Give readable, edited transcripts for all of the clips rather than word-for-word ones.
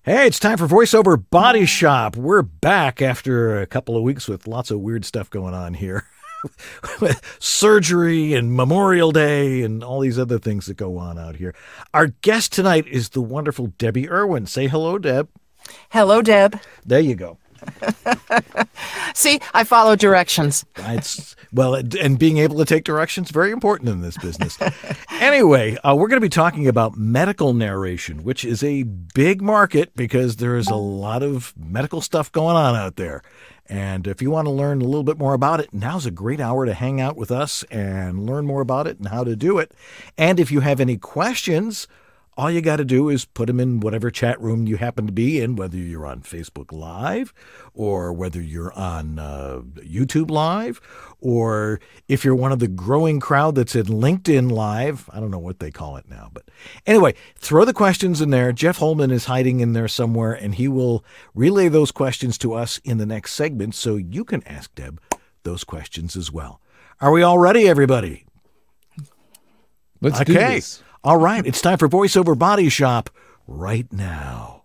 Hey, it's time for VoiceOver Body Shop. We're back after a couple of weeks with lots of weird stuff going on here. Surgery and Memorial Day and all these other things that go on out here. Our guest tonight is the wonderful Debbie Irwin. Say hello, Deb. Hello, Deb. There you go. See, I follow directions. And being able to take directions, very important in this business. Anyway, we're going to be talking about medical narration, which is a big market because there is a lot of medical stuff going on out there. And if you want to learn a little bit more about it, now's a great hour to hang out with us and learn more about it and how to do it. And if you have any questions, all you got to do is put them in whatever chat room you happen to be in, whether you're on Facebook Live or whether you're on YouTube Live, or if you're one of the growing crowd that's in LinkedIn Live. I don't know what they call it now. But anyway, throw the questions in there. Jeff Holman is hiding in there somewhere, and he will relay those questions to us in the next segment so you can ask Deb those questions as well. Are we all ready, everybody? Let's do this. All right, it's time for VoiceOver Body Shop right now.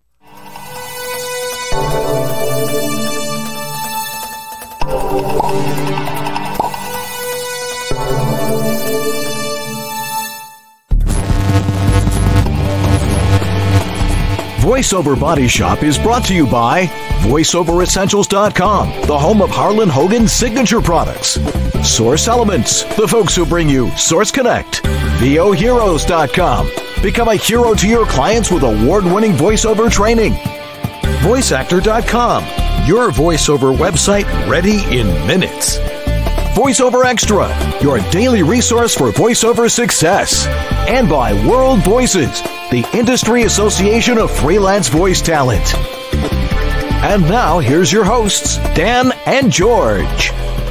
VoiceOver Body Shop is brought to you by VoiceOverEssentials.com, the home of Harlan Hogan's signature products. Source Elements, the folks who bring you Source Connect. VOHeroes.com. Become a hero to your clients with award-winning voiceover training. VoiceActor.com. Your voiceover website ready in minutes. VoiceOver Extra, your daily resource for voiceover success. And by World Voices, the Industry Association of Freelance Voice Talent. And now, here's your hosts, Dan and George.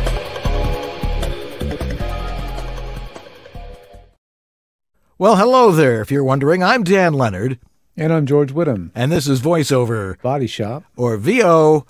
Well, hello there. If you're wondering, I'm Dan Leonard. And I'm George Whittam. And this is VoiceOver Body Shop. Or VOBS.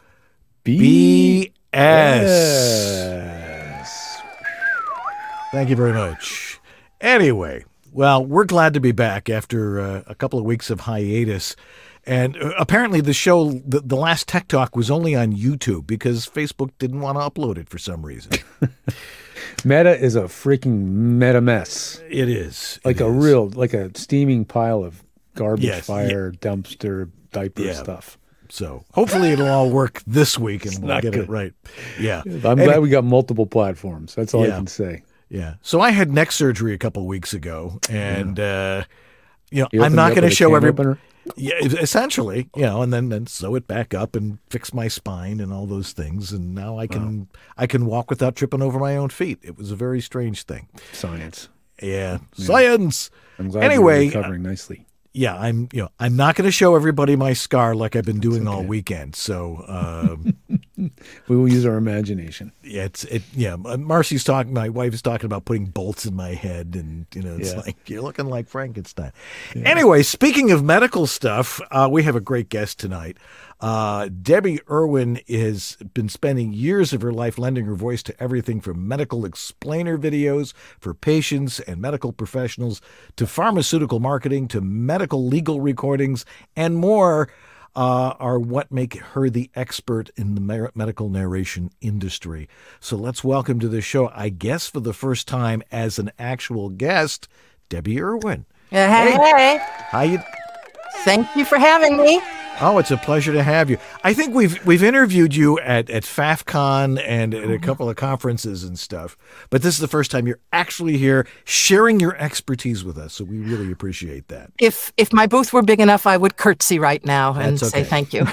Thank you very much. Anyway, well, we're glad to be back after a couple of weeks of hiatus. And apparently the show, the last Tech Talk, was only on YouTube because Facebook didn't want to upload it for some reason. Meta is a freaking meta mess. It is. Like a steaming pile of garbage fire, dumpster, diaper stuff. So hopefully it'll all work this week and we'll get it right. Yeah. I'm glad we got multiple platforms. That's all I can say. Yeah. So I had neck surgery a couple of weeks ago, and I'm not going to show everybody. Yeah, essentially, and then sew it back up and fix my spine and all those things, and now I can walk without tripping over my own feet. It was a very strange thing. Science. Yeah. Science. I'm glad you're recovering nicely. Yeah, I'm not going to show everybody my scar like I've been doing all weekend. So we will use our imagination. Marcy's talking. My wife is talking about putting bolts in my head, and it's like you're looking like Frankenstein. Yeah. Anyway, speaking of medical stuff, we have a great guest tonight. Debbie Irwin has been spending years of her life lending her voice to everything from medical explainer videos for patients and medical professionals to pharmaceutical marketing to medical legal recordings and more are what make her the expert in the medical narration industry. So let's welcome to the show, I guess for the first time as an actual guest, Debbie Irwin. Hey. How you? Thank you for having me. Oh, it's a pleasure to have you. I think we've interviewed you at FAFCon and at a couple of conferences and stuff, but this is the first time you're actually here sharing your expertise with us, so we really appreciate that. If my booth were big enough, I would curtsy right now and say thank you.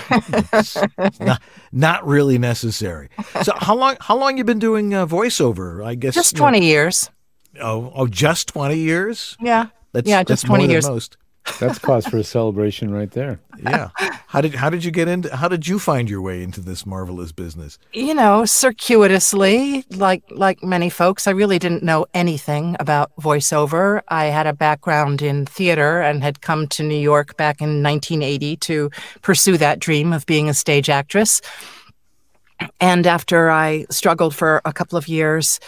Not really necessary. So how long you been doing voiceover? I guess just 20 years. Oh, just 20 years? Yeah. Just 20 years. Most. That's cause for a celebration right there. Yeah. How did you get into? How did you find your way into this marvelous business? Circuitously, like many folks, I really didn't know anything about voiceover. I had a background in theater and had come to New York back in 1980 to pursue that dream of being a stage actress. And after I struggled for a couple of years,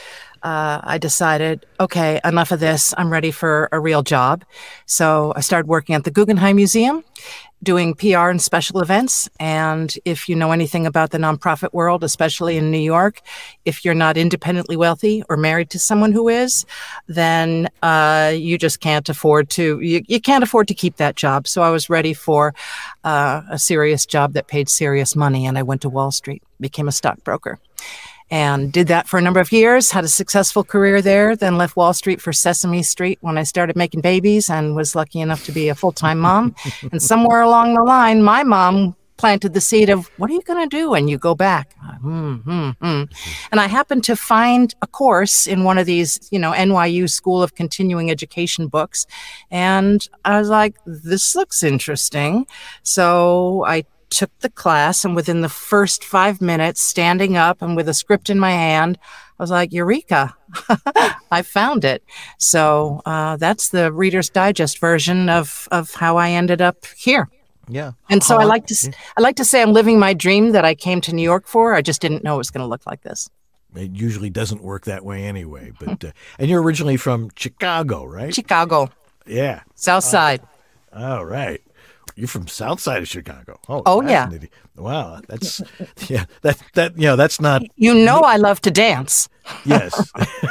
I decided, okay, enough of this. I'm ready for a real job. So I started working at the Guggenheim Museum, doing PR and special events. And if you know anything about the nonprofit world, especially in New York, if you're not independently wealthy or married to someone who is, then you just can't afford to, you can't afford to keep that job. So I was ready for a serious job that paid serious money. And I went to Wall Street, became a stockbroker. And did that for a number of years, had a successful career there, then left Wall Street for Sesame Street when I started making babies and was lucky enough to be a full-time mom. And somewhere along the line, my mom planted the seed of, what are you going to do when you go back? And I happened to find a course in one of these, NYU School of Continuing Education books. And I was like, this looks interesting. So I took the class, and within the first 5 minutes, standing up and with a script in my hand, I was like, Eureka, I found it. So that's the Reader's Digest version of how I ended up here. Yeah. And so I like to say I'm living my dream that I came to New York for. I just didn't know it was going to look like this. It usually doesn't work that way anyway. But and you're originally from Chicago, right? Chicago. Yeah. South Side. All right. You're from South Side of Chicago. Oh yeah. Wow. That's that's not. I love to dance. Yes.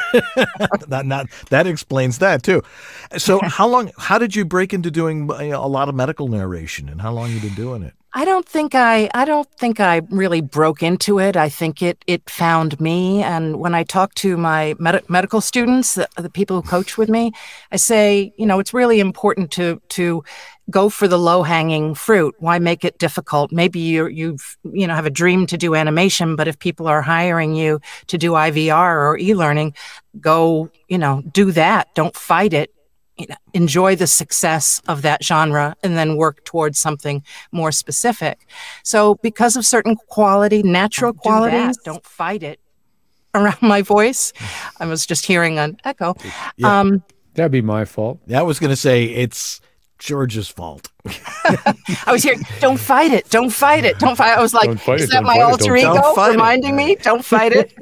not that explains that too. So how did you break into doing a lot of medical narration, and how long have you been doing it? I don't think I really broke into it. I think it found me. And when I talk to my medical students, the people who coach with me, I say, it's really important to go for the low-hanging fruit. Why make it difficult? Maybe you have a dream to do animation, but if people are hiring you to do IVR or e-learning, go, do that. Don't fight it. Enjoy the success of that genre and then work towards something more specific. So because of certain natural qualities, don't fight it around my voice. I was just hearing an echo. Yeah. That'd be my fault. I was going to say it's George's fault. I was hearing, don't fight it. Don't fight it. Don't fight. I was like, is that my alter ego reminding me? Don't fight it.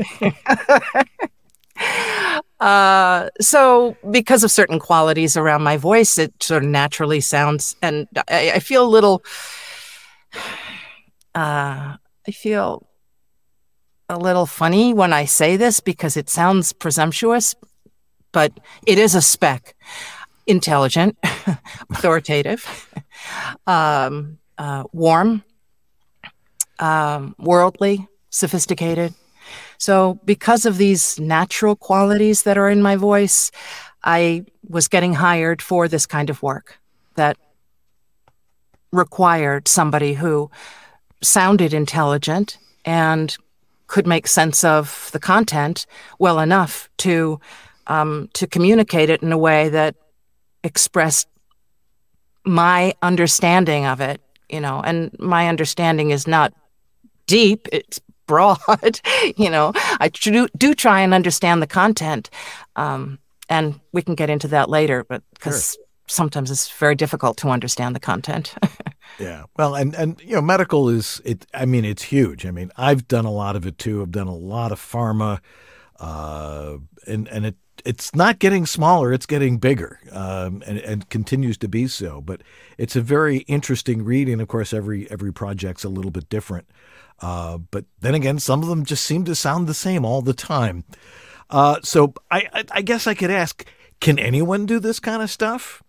So because of certain qualities around my voice, it sort of naturally sounds, and I feel a little, funny when I say this because it sounds presumptuous, but it is a spec. Intelligent, authoritative, warm, worldly, sophisticated. So because of these natural qualities that are in my voice, I was getting hired for this kind of work that required somebody who sounded intelligent and could make sense of the content well enough to communicate it in a way that expressed my understanding of it, and my understanding is not deep, it's broad. I do try and understand the content, and we can get into that later, but because sometimes it's very difficult to understand the content. Yeah. Well, and medical it's huge. I mean, I've done a lot of it too. I've done a lot of pharma, and it's not getting smaller, it's getting bigger, and continues to be so. But it's a very interesting read, and of course, every project's a little bit different. But then again, some of them just seem to sound the same all the time. So I guess I could ask, can anyone do this kind of stuff?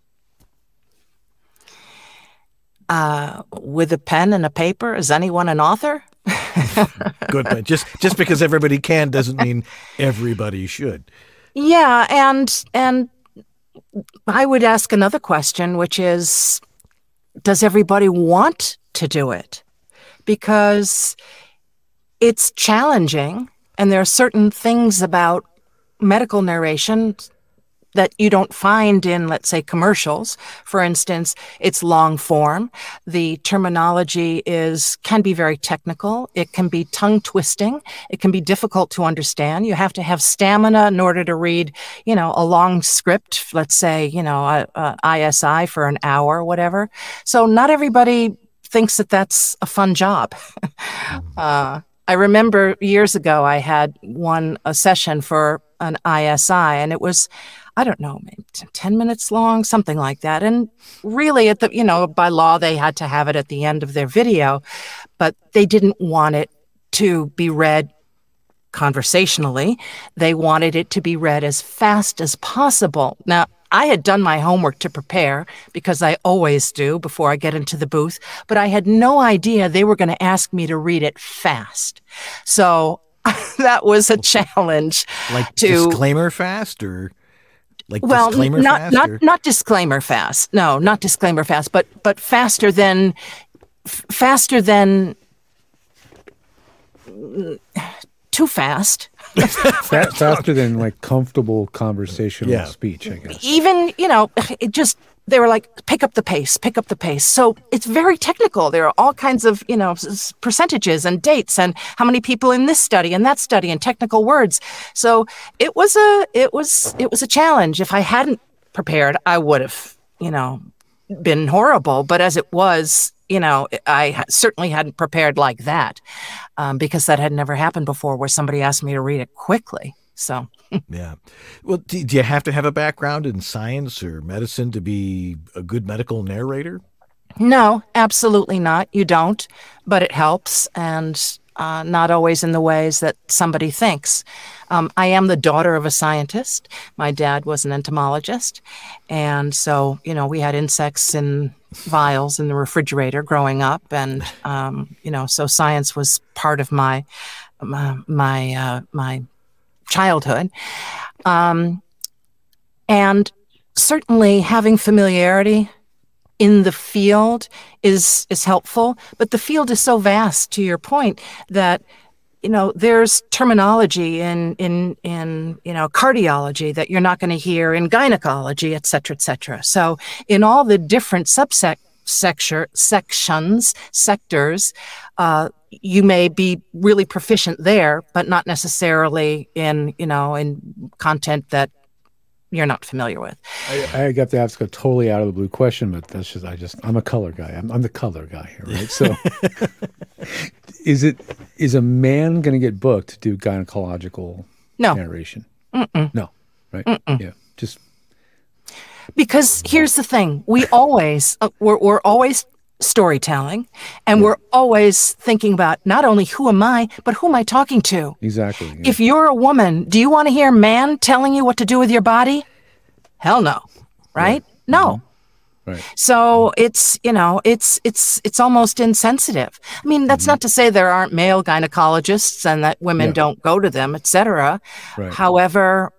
With a pen and a paper, is anyone an author? Good point. Just because everybody can doesn't mean everybody should. Yeah, and I would ask another question, which is, does everybody want to do it? Because it's challenging, and there are certain things about medical narration that you don't find in, let's say, commercials. For instance, it's long form. The terminology can be very technical. It can be tongue twisting. It can be difficult to understand. You have to have stamina in order to read, a long script, let's say, ISI for an hour or whatever. So not everybody thinks that that's a fun job. I remember years ago, I had a session for an ISI, and it was, I don't know, maybe 10 minutes long, something like that. And really, by law, they had to have it at the end of their video, but they didn't want it to be read conversationally. They wanted it to be read as fast as possible. Now, I had done my homework to prepare, because I always do before I get into the booth, but I had no idea they were going to ask me to read it fast. So that was a challenge. Like disclaimer fast, or like disclaimer fast? Not disclaimer fast. No, not disclaimer fast, but faster than too fast. Faster than like comfortable conversational speech, I guess. Even, they were like, pick up the pace. So it's very technical. There are all kinds of, percentages and dates and how many people in this study and that study and technical words. So it was a challenge. If I hadn't prepared, I would have, been horrible. But as it was, I certainly hadn't prepared like that, because that had never happened before, where somebody asked me to read it quickly. So, yeah. Well, do you have to have a background in science or medicine to be a good medical narrator? No, absolutely not. You don't, but it helps, and not always in the ways that somebody thinks. I am the daughter of a scientist. My dad was an entomologist, and so, we had insects in vials in the refrigerator growing up, and so science was part of my childhood, and certainly having familiarity in the field is helpful. But the field is so vast, to your point, that there's terminology in cardiology that you're not going to hear in gynecology, et cetera, et cetera. So in all the different sectors, you may be really proficient there, but not necessarily in content that you're not familiar with. I got to ask a totally out of the blue question, but that's just, I'm a color guy. I'm the color guy here, right? So is a man going to get booked to do gynecological narration? No, right? Mm-mm. Yeah, just. Because here's the thing. We always, we're always storytelling, and we're always thinking about not only who am I, but who am I talking to? Exactly. Yeah. If you're a woman, do you want to hear a man telling you what to do with your body? Hell no, right? Yeah. No. Mm-hmm. Right. So it's almost insensitive. I mean, that's not to say there aren't male gynecologists and that women don't go to them, et cetera. Right. However,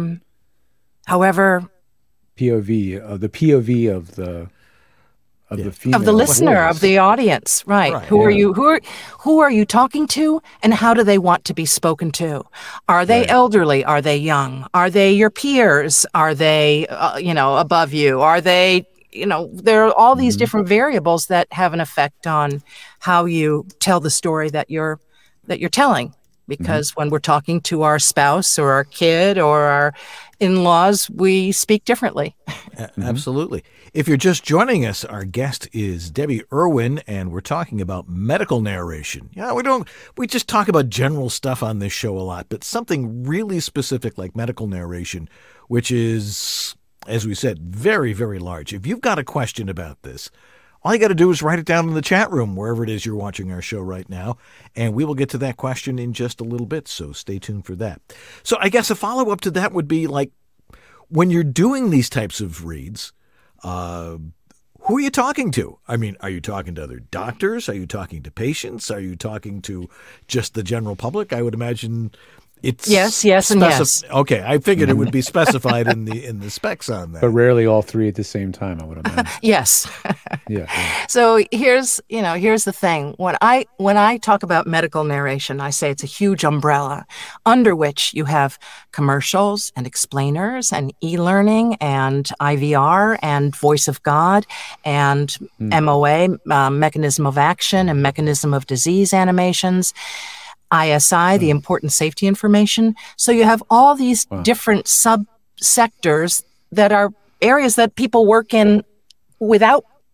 POV, the POV of the female, of the listener, of the audience, right? Who are you? Who are you talking to, and how do they want to be spoken to? Are they elderly? Are they young? Are they your peers? Are they above you? Are they there are all these different variables that have an effect on how you tell the story that you're telling. Because when we're talking to our spouse or our kid or our in-laws, we speak differently. Absolutely. If you're just joining us, our guest is Debbie Irwin, and we're talking about medical narration. Yeah, we just talk about general stuff on this show a lot, but something really specific like medical narration, which is, as we said, very, very large. If you've got a question about this, all you got to do is write it down in the chat room, wherever it is you're watching our show right now, and we will get to that question in just a little bit, so stay tuned for that. So I guess a follow-up to that would be, like, when you're doing these types of reads, who are you talking to? I mean, are you talking to other doctors? Are you talking to patients? Are you talking to just the general public? I would imagine it's yes, and yes. Okay, I figured it would be specified in the specs on that. But rarely all three at the same time, I would imagine. Yes. Yeah. So here's the thing. When I talk about medical narration, I say it's a huge umbrella under which you have commercials and explainers and e-learning and IVR and Voice of God and MOA, mechanism of action and mechanism of disease animations. ISI, the important safety information. So you have all these different subsectors that are areas that people work in without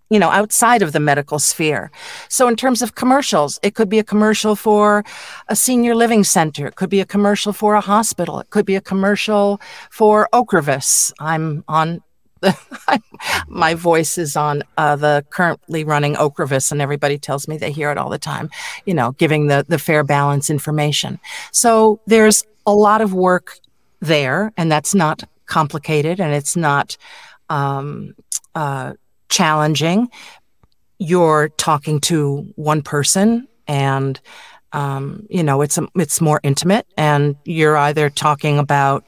outside of the medical sphere. So in terms of commercials, it could be a commercial for a senior living center. It could be a commercial for a hospital. It could be a commercial for Ocrevus. My voice is on the currently running Ocrevus, and everybody tells me they hear it all the time, giving the fair balance information. So there's a lot of work there, and that's not complicated, and it's not challenging. You're talking to one person, and it's more intimate, and you're either talking about,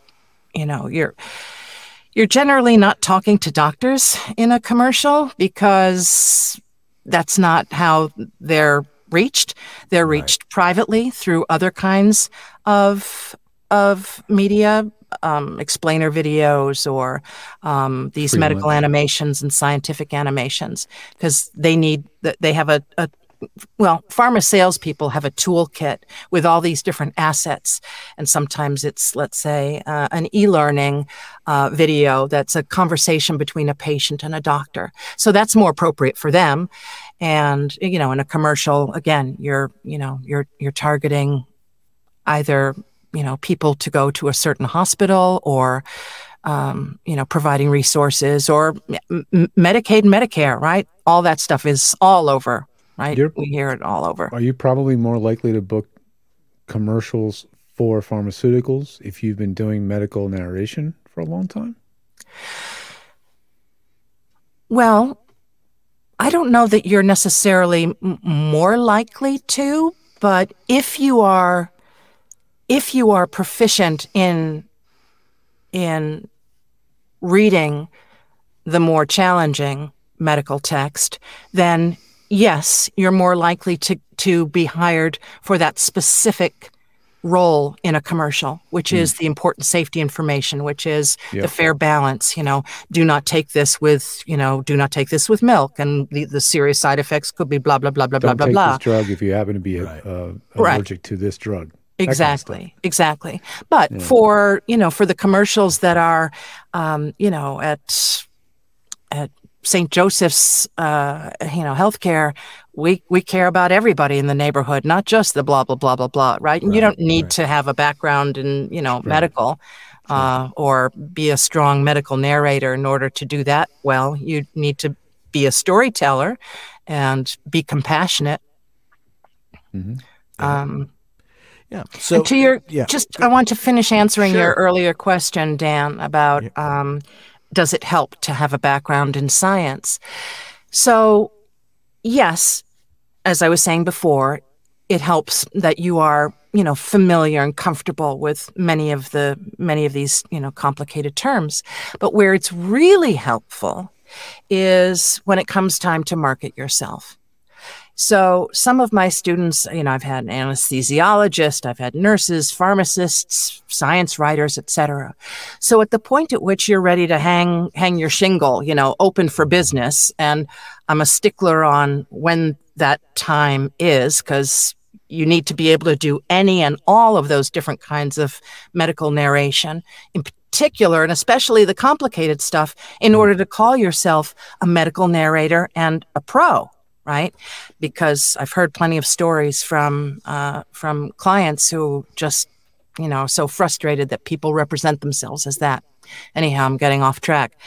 you're generally not talking to doctors in a commercial because that's not how they're reached. They're reached privately through other kinds of media, explainer videos, or these medical animations and scientific animations, because they have pharma salespeople have a toolkit with all these different assets. And sometimes it's, let's say, an e-learning video that's a conversation between a patient and a doctor. So that's more appropriate for them. And, in a commercial, again, you're targeting either, people to go to a certain hospital, or, providing resources, or Medicaid, Medicare, right? All that stuff is all over. Right? We hear it all over. Are you probably more likely to book commercials for pharmaceuticals if you've been doing medical narration for a long time? Well, I don't know that you're necessarily more likely to, but if you are proficient in reading the more challenging medical text, then yes, you're more likely to be hired for that specific role in a commercial, which is the important safety information, which is the fair balance. Do not take this with milk, and the serious side effects could be blah blah blah blah blah blah blah. Don't take this drug if you happen to be allergic to this drug. Exactly. But for the commercials that are, at St. Joseph's, healthcare, we care about everybody in the neighborhood, not just the blah, blah, blah, blah, blah, right? And you don't need to have a background in, medical, or be a strong medical narrator in order to do that well. You need to be a storyteller and be compassionate. Mm-hmm. So to your, I want to finish answering your earlier question, Dan, about, does it help to have a background in science? So, yes, as I was saying before, it helps that you are, familiar and comfortable with many of these, complicated terms. But where it's really helpful is when it comes time to market yourself. So some of my students, I've had an anesthesiologist, I've had nurses, pharmacists, science writers, etc. So at the point at which you're ready to hang your shingle, open for business, and I'm a stickler on when that time is, because you need to be able to do any and all of those different kinds of medical narration, in particular, and especially the complicated stuff, in order to call yourself a medical narrator and a pro. Right? Because I've heard plenty of stories from clients who just, so frustrated that people represent themselves as that. Anyhow, I'm getting off track.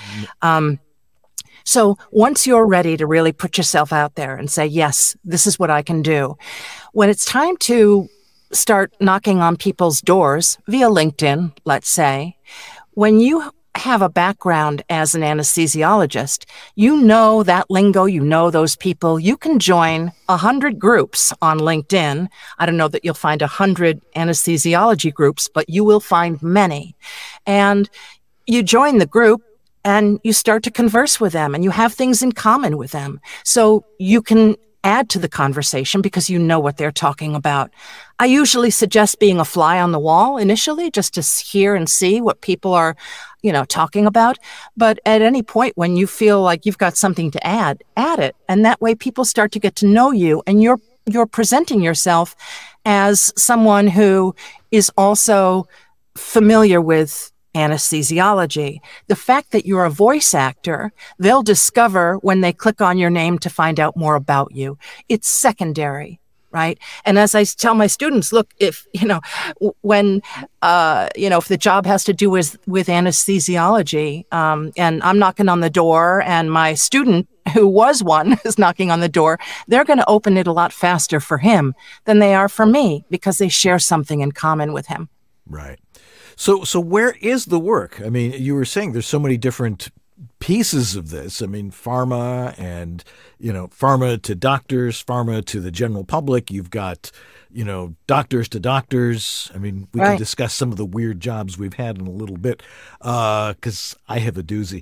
So once you're ready to really put yourself out there and say, yes, this is what I can do, when it's time to start knocking on people's doors via LinkedIn, let's say, when you have a background as an anesthesiologist, that lingo, those people. You can join 100 groups on LinkedIn. I don't know that you'll find 100 anesthesiology groups, but you will find many. And you join the group and you start to converse with them, and you have things in common with them. So you can add to the conversation because you know what they're talking about. I usually suggest being a fly on the wall initially, just to hear and see what people are, talking about. But at any point when you feel like you've got something to add it. And that way people start to get to know you, and you're presenting yourself as someone who is also familiar with anesthesiology. The fact that you're a voice actor, they'll discover when they click on your name to find out more about you. It's secondary. Right. And as I tell my students, look, if, when, if the job has to do with anesthesiology, and I'm knocking on the door and my student who was one is knocking on the door, they're going to open it a lot faster for him than they are for me because they share something in common with him. Right. So where is the work? I mean, you were saying there's so many different pieces of this. I mean, pharma and, pharma to doctors, pharma to the general public. You've got, doctors to doctors. I mean, we can discuss some of the weird jobs we've had in a little bit because I have a doozy.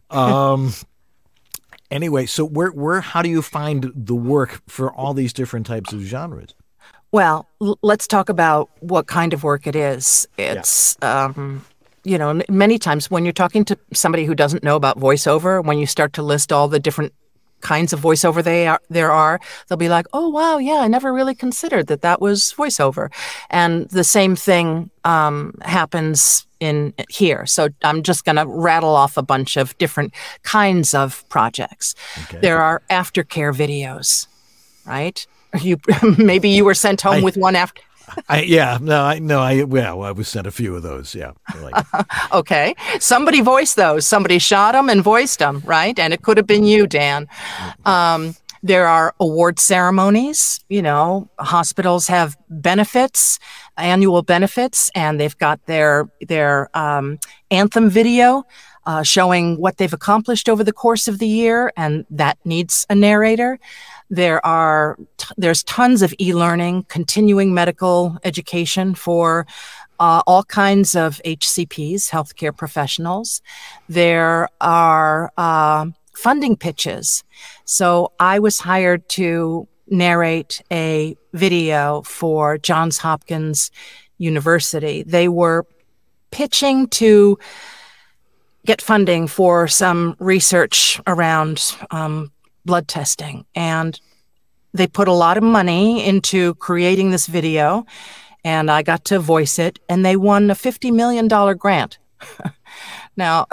Anyway, so how do you find the work for all these different types of genres? Well, let's talk about what kind of work it is. It's, many times when you're talking to somebody who doesn't know about voiceover, when you start to list all the different kinds of voiceover there are, they'll be like, oh, wow, yeah, I never really considered that was voiceover. And the same thing happens in here. So I'm just going to rattle off a bunch of different kinds of projects. Okay. There are aftercare videos, right? Maybe you were sent home with one after. I was sent a few of those. Yeah. Okay. Somebody voiced those. Somebody shot them and voiced them, right? And it could have been you, Dan. There are award ceremonies. Hospitals have benefits, annual benefits, and they've got their anthem video showing what they've accomplished over the course of the year, and that needs a narrator. There's tons of e-learning, continuing medical education for all kinds of HCPs, healthcare professionals. There are funding pitches. So I was hired to narrate a video for Johns Hopkins University. They were pitching to get funding for some research around blood testing. And they put a lot of money into creating this video, and I got to voice it, and they won a $50 million grant. Now,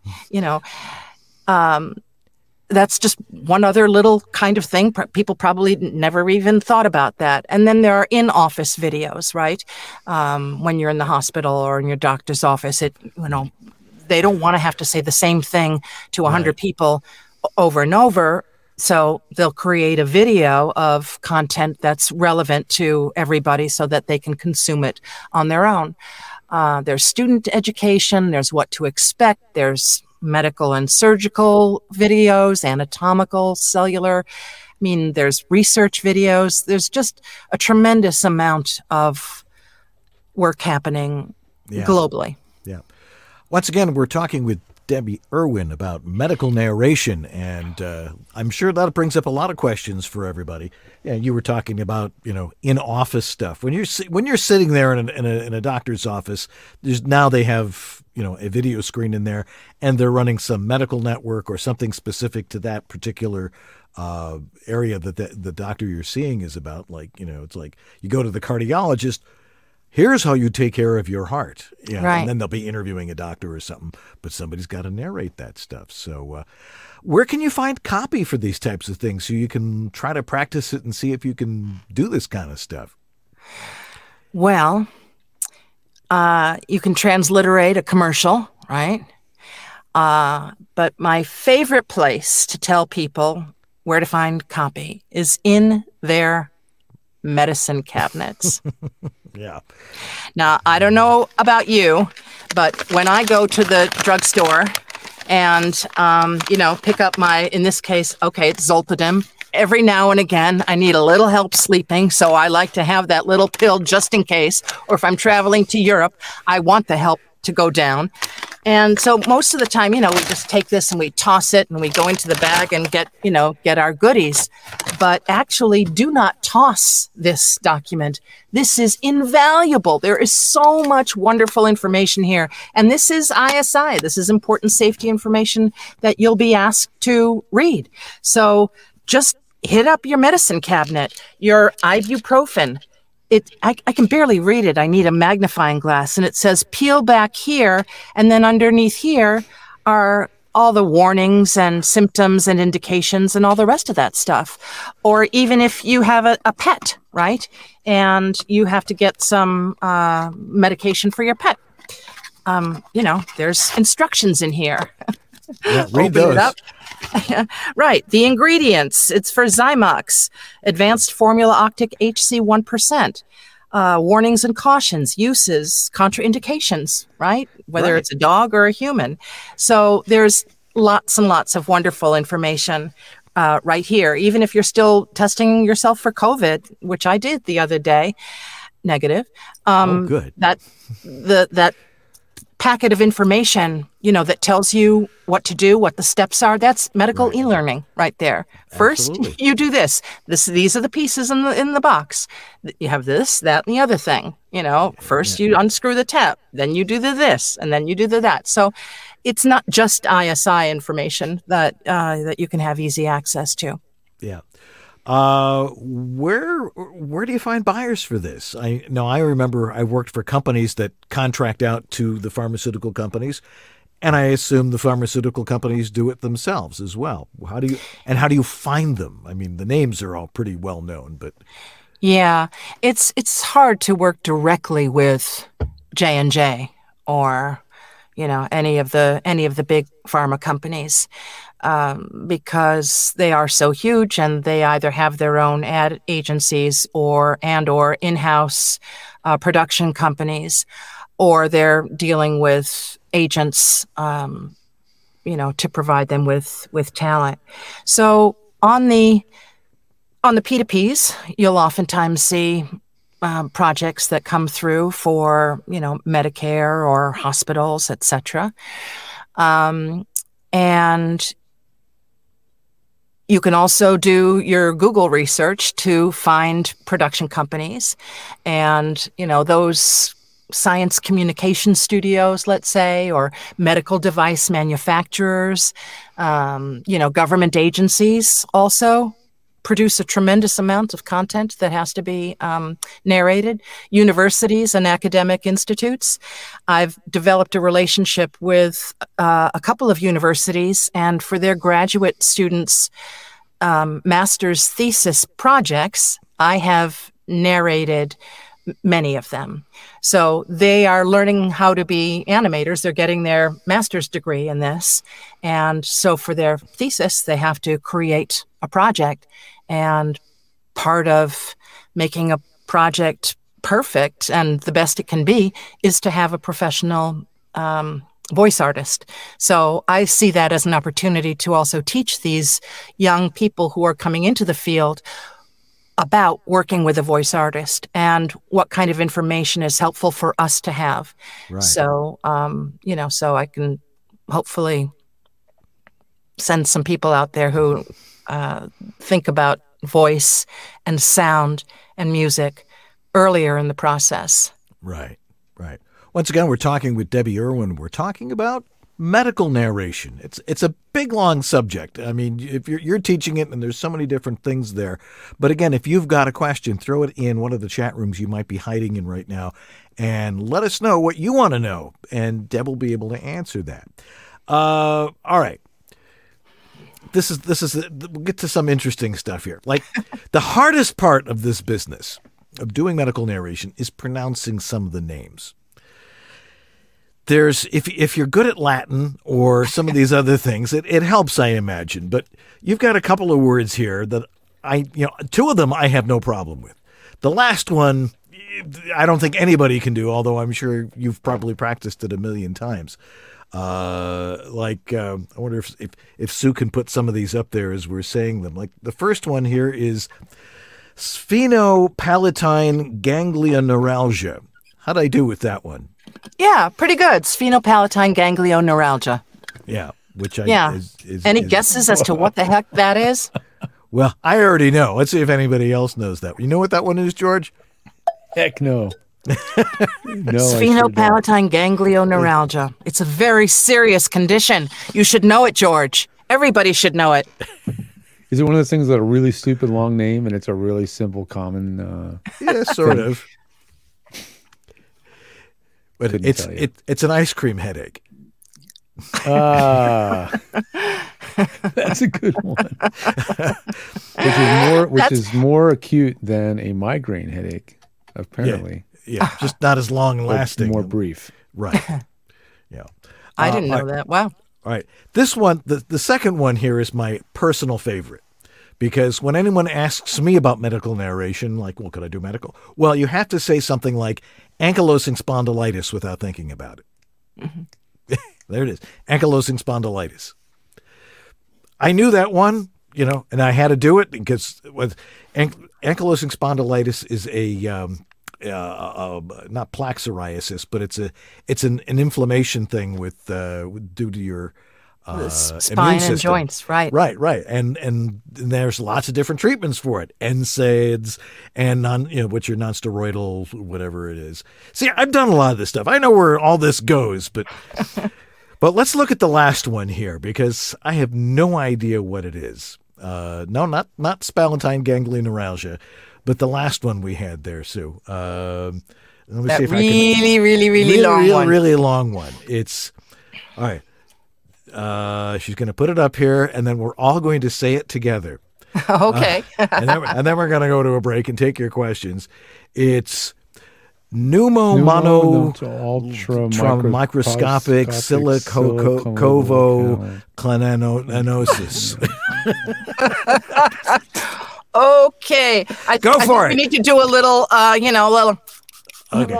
that's just one other little kind of thing. People probably never even thought about that. And then there are in-office videos, right? When you're in the hospital or in your doctor's office, they don't want to have to say the same thing to 100 people over and over. So they'll create a video of content that's relevant to everybody so that they can consume it on their own. There's student education. There's what to expect. There's medical and surgical videos, anatomical, cellular. There's research videos. There's just a tremendous amount of work happening globally. Yeah. Once again, we're talking with Debbie Irwin about medical narration, and I'm sure that brings up a lot of questions for everybody. Yeah, you were talking about in-office stuff. When you're sitting there in a doctor's office, they have a video screen in there, and they're running some medical network or something specific to that particular area that the doctor you're seeing is about. It's like you go to the cardiologist. Here's how you take care of your heart. Right. And then they'll be interviewing a doctor or something, but somebody's got to narrate that stuff. So where can you find copy for these types of things so you can try to practice it and see if you can do this kind of stuff? Well, you can transliterate a commercial, right? But my favorite place to tell people where to find copy is in their medicine cabinets. Yeah. Now, I don't know about you, but when I go to the drugstore and, pick up in this case, it's Zolpidem. Every now and again, I need a little help sleeping, so I like to have that little pill just in case. Or if I'm traveling to Europe, I want the help to go down. And so most of the time, we just take this and we toss it and we go into the bag and get our goodies. But actually, do not toss this document. This is invaluable. There is so much wonderful information here. And this is ISI. This is important safety information that you'll be asked to read. So just hit up your medicine cabinet, your ibuprofen. I can barely read it. I need a magnifying glass. And it says peel back here. And then underneath here are all the warnings and symptoms and indications and all the rest of that stuff. Or even if you have a pet, right? And you have to get some medication for your pet. There's instructions in here. Yeah, read those. Right. The ingredients. It's for Zymox, Advanced Formula Octic HC 1%. Warnings and cautions, uses, contraindications, right? Whether it's a dog or a human. So there's lots and lots of wonderful information right here. Even if you're still testing yourself for COVID, which I did the other day, negative. Good. That packet of information, that tells you what to do, what the steps are. That's medical e-learning right there. First, you do this. These are the pieces in the box. You have this, that, and the other thing. First you unscrew the tap, then you do this, and then you do that. So it's not just ISI information that you can have easy access to. Yeah. Where do you find buyers for this? I remember I worked for companies that contract out to the pharmaceutical companies, and I assume the pharmaceutical companies do it themselves as well. How do you find them? I mean, the names are all pretty well known, but yeah, it's hard to work directly with J&J or any of the big pharma companies. Because they are so huge and they either have their own ad agencies or in-house production companies, or they're dealing with agents, to provide them with talent. So on the P2Ps, you'll oftentimes see projects that come through for, Medicare or hospitals, etc. And you can also do your Google research to find production companies and, those science communication studios, let's say, or medical device manufacturers, government agencies also produce a tremendous amount of content that has to be narrated. Universities and academic institutes. I've developed a relationship with a couple of universities, and for their graduate students' master's thesis projects, I have narrated many of them. So they are learning how to be animators. They're getting their master's degree in this. And so for their thesis, they have to create a project. And part of making a project perfect and the best it can be is to have a professional voice artist. So I see that as an opportunity to also teach these young people who are coming into the field about working with a voice artist and what kind of information is helpful for us to have. Right. So, so I can hopefully send some people out there who think about voice and sound and music earlier in the process. Right. Once again, we're talking with Debbie Irwin. We're talking about medical narration. It's a big, long subject. I mean, if you're teaching it, and there's so many different things there. But again, if you've got a question, throw it in one of the chat rooms you might be hiding in right now, and let us know what you want to know, and Deb will be able to answer that. All right. We'll get to some interesting stuff here. Like the hardest part of this business of doing medical narration is pronouncing some of the names. If you're good at Latin or some of these other things, it helps, I imagine. But you've got a couple of words here that two of them I have no problem with. The last one, I don't think anybody can do, although I'm sure you've probably practiced it a million times. I wonder if Sue can put some of these up there as we're saying them. Like the first one here is sphenopalatine ganglioneuralgia. How'd I do with that one? Yeah, pretty good. Sphenopalatine ganglioneuralgia. Yeah, Any guesses as to what the heck that is? Well, I already know. Let's see if anybody else knows that. You know what that one is, George? Heck no. Sphenopalatine ganglioneuralgia. It's a very serious condition. You should know it, George. Everybody should know it. Is it one of those things that a really stupid long name and it's a really simple common? Yeah, sort of. But it's an ice cream headache. Ah, that's a good one. Which is more acute than a migraine headache, apparently. Yeah, just not as long lasting. More brief. Right. Yeah. I didn't know that. Wow. All right. This one, the second one here is my personal favorite, because when anyone asks me about medical narration, like, well, could I do medical? Well, you have to say something like ankylosing spondylitis without thinking about it. Mm-hmm. There it is. Ankylosing spondylitis. I knew that one, and I had to do it because with ankylosing spondylitis is not plaque psoriasis, but it's an inflammation thing with due to your spine and joints, right? Right. And there's lots of different treatments for it. NSAIDs and what's your nonsteroidal, whatever it is. See, I've done a lot of this stuff. I know where all this goes, but let's look at the last one here because I have no idea what it is. No, not spalentine ganglion neuralgia. But the last one we had there, Sue. Let me see if really, I can. Really long one. Really long one. It's all right. She's going to put it up here, and then we're all going to say it together. Okay. And then we're going to go to a break and take your questions. It's pneumomicroscopic silicovolcanosis. Okay. I think we need to do a little, Okay.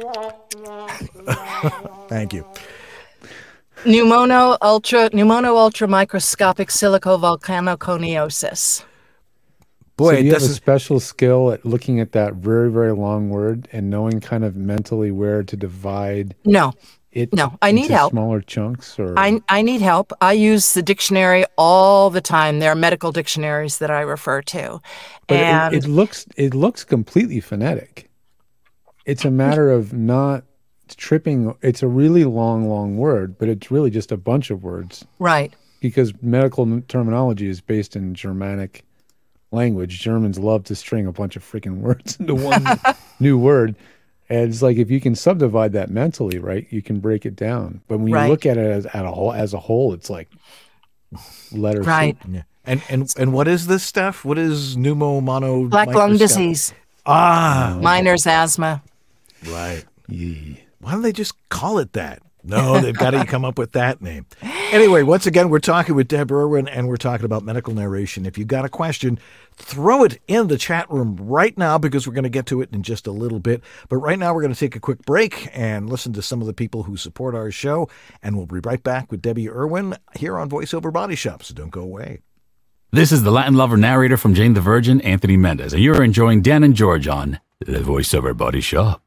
Thank you. Pneumono ultra microscopic silicovolcanoconiosis. Boy, so you have a special skill at looking at that very, very long word and knowing kind of mentally where to divide. No, I need help. Smaller chunks, or I need help. I use the dictionary all the time. There are medical dictionaries that I refer to, but and it looks completely phonetic. It's a matter of not tripping. It's a really long word, but it's really just a bunch of words, right? Because medical terminology is based in Germanic language. Germans love to string a bunch of freaking words into one new word. And it's like, if you can subdivide that mentally, right, you can break it down. But when you look at it as a whole, it's like letter right. Yeah. And what is this stuff? What is pneumomono? Black lung disease. Miner's asthma. Right. Yeah. Why don't they just call it that? No, they've got to come up with that name. Anyway, once again, we're talking with Deb Irwin, and we're talking about medical narration. If you've got a question, throw it in the chat room right now because we're going to get to it in just a little bit. But right now, we're going to take a quick break and listen to some of the people who support our show, and we'll be right back with Debbie Irwin here on VoiceOver Body Shop, so don't go away. This is the Latin lover narrator from Jane the Virgin, Anthony Mendez, and you're enjoying Dan and George on the VoiceOver Body Shop.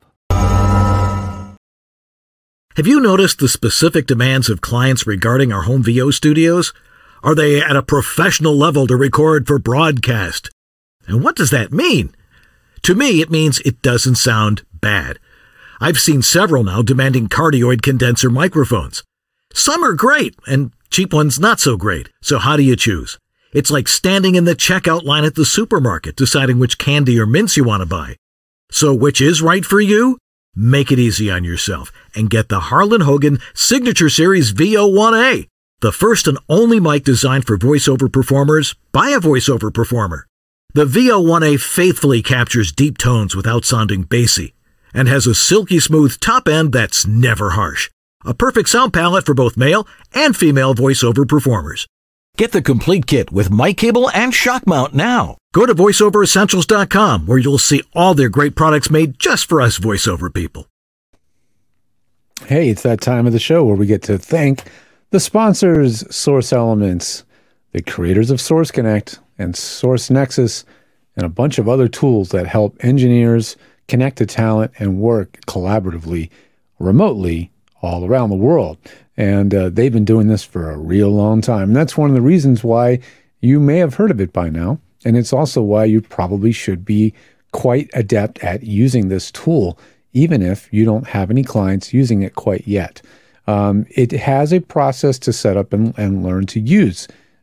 Have you noticed the specific demands of clients regarding our home VO studios? Are they at a professional level to record for broadcast? And what does that mean? To me, it means it doesn't sound bad. I've seen several now demanding cardioid condenser microphones. Some are great, and cheap ones not so great. So how do you choose? It's like standing in the checkout line at the supermarket, deciding which candy or mints you want to buy. So which is right for you? Make it easy on yourself and get the Harlan Hogan Signature Series VO1A, the first and only mic designed for voiceover performers by a voiceover performer. The VO1A faithfully captures deep tones without sounding bassy and has a silky smooth top end that's never harsh. A perfect sound palette for both male and female voiceover performers. Get the complete kit with mic cable and shock mount now. Go to voiceoveressentials.com where you'll see all their great products made just for us voiceover people. Hey, it's that time of the show where we get to thank the sponsors, Source Elements, the creators of Source Connect and Source Nexus, and a bunch of other tools that help engineers connect to talent and work collaboratively, remotely, all around the world. And they've been doing this for a real long time. And that's one of the reasons why you may have heard of it by now. And it's also why you probably should be quite adept at using this tool, even if you don't have any clients using it quite yet. It has a process to set up and learn to use.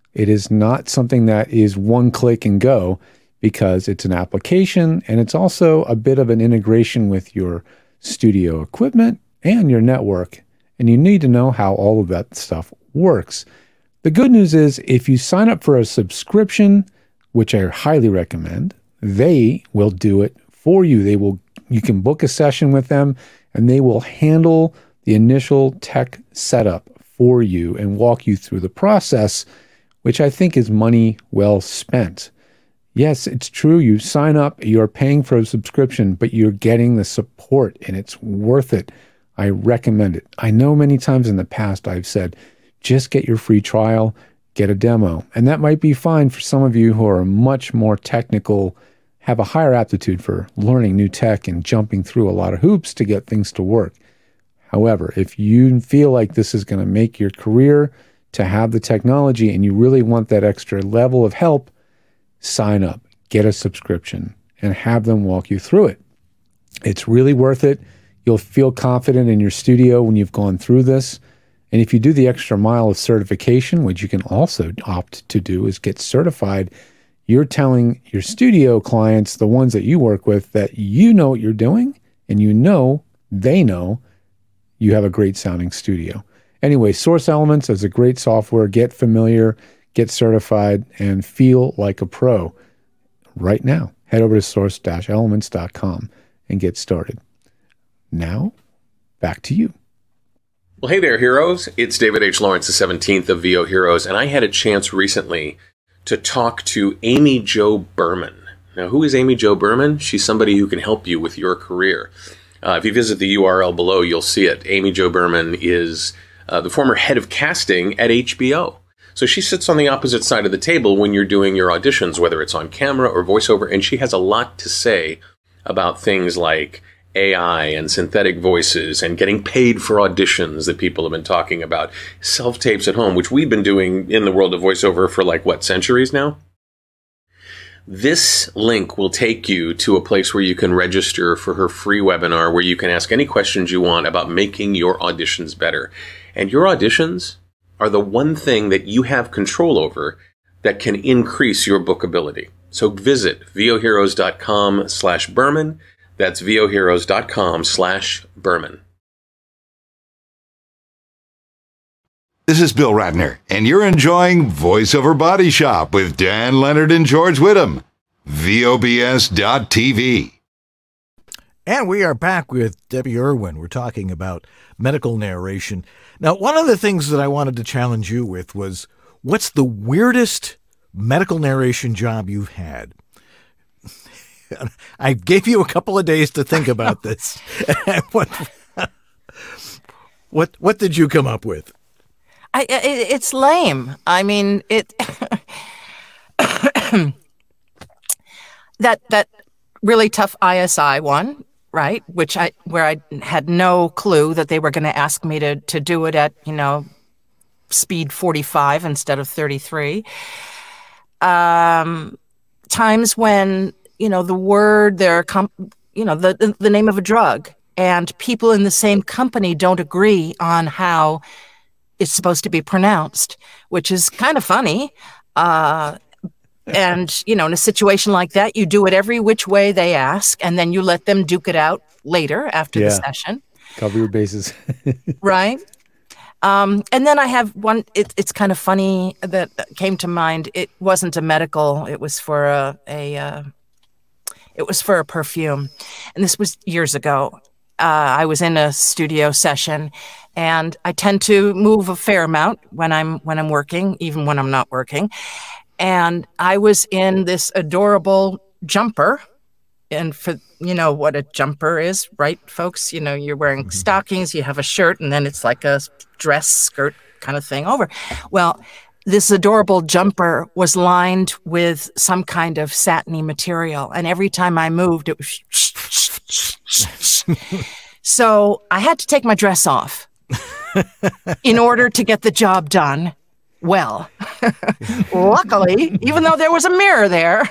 It is not something that is one click and go, because it's an application and it's also a bit of an integration with your studio equipment and your network. And you need to know how all of that stuff works. The good news is if you sign up for a subscription, which I highly recommend, they will do it for you. You can book a session with them and they will handle the initial tech setup for you and walk you through the process, which I think is money well spent. Yes, it's true. You sign up, you're paying for a subscription, but you're getting the support and it's worth it. I recommend it. I know many times in the past I've said, just get your free trial, get a demo. And that might be fine for some of you who are much more technical, have a higher aptitude for learning new tech and jumping through a lot of hoops to get things to work. However, if you feel like this is going to make your career to have the technology and you really want that extra level of help, sign up, get a subscription, and have them walk you through it. It's really worth it. You'll feel confident in your studio when you've gone through this. And if you do the extra mile of certification, which you can also opt to do, is get certified, you're telling your studio clients, the ones that you work with, that you know what you're doing and you know they know you have a great sounding studio. Anyway, Source Elements is a great software. Get familiar, get certified, and feel like a pro right now. Head over to source-elements.com and get started. Now, back to you. Well, hey there, heroes. It's David H. Lawrence, the 17th of VO Heroes, and I had a chance recently to talk to Amy Jo Berman. Now, who is Amy Jo Berman? She's somebody who can help you with your career. If you visit the URL below, you'll see it. Amy Jo Berman is the former head of casting at HBO. So she sits on the opposite side of the table when you're doing your auditions, whether it's on camera or voiceover, and she has a lot to say about things like AI and synthetic voices and getting paid for auditions that people have been talking about, self-tapes at home, which we've been doing in the world of voiceover for centuries now. This link will take you to a place where you can register for her free webinar where you can ask any questions you want about making your auditions better. And your auditions are the one thing that you have control over that can increase your bookability. So visit voheroes.com/Berman. That's voheroes.com/Berman. This is Bill Ratner, and you're enjoying VoiceOver Body Shop with Dan Leonard and George Whittam. VOBS.TV. And we are back with Debbie Irwin. We're talking about medical narration. Now, one of the things that I wanted to challenge you with was, what's the weirdest medical narration job you've had? I gave you a couple of days to think about this. What did you come up with? It's lame. I mean, that really tough ISI one, right? Where I had no clue that they were going to ask me to do it at, speed 45 instead of 33. Times when, the word, the name of a drug, and people in the same company don't agree on how it's supposed to be pronounced, which is kind of funny. And, in a situation like that, you do it every which way they ask, and then you let them duke it out later after the session. Cover your bases. Right. And then I have one, it's kind of funny that came to mind. It wasn't a medical, it was for a perfume. And this was years ago. I was in a studio session, and I tend to move a fair amount when I'm working, even when I'm not working. And I was in this adorable jumper. And for, what a jumper is, right, folks? You're wearing stockings, you have a shirt, and then it's like a dress skirt kind of thing over. Well, this adorable jumper was lined with some kind of satiny material. And every time I moved, it was So I had to take my dress off in order to get the job done well. Luckily, even though there was a mirror there,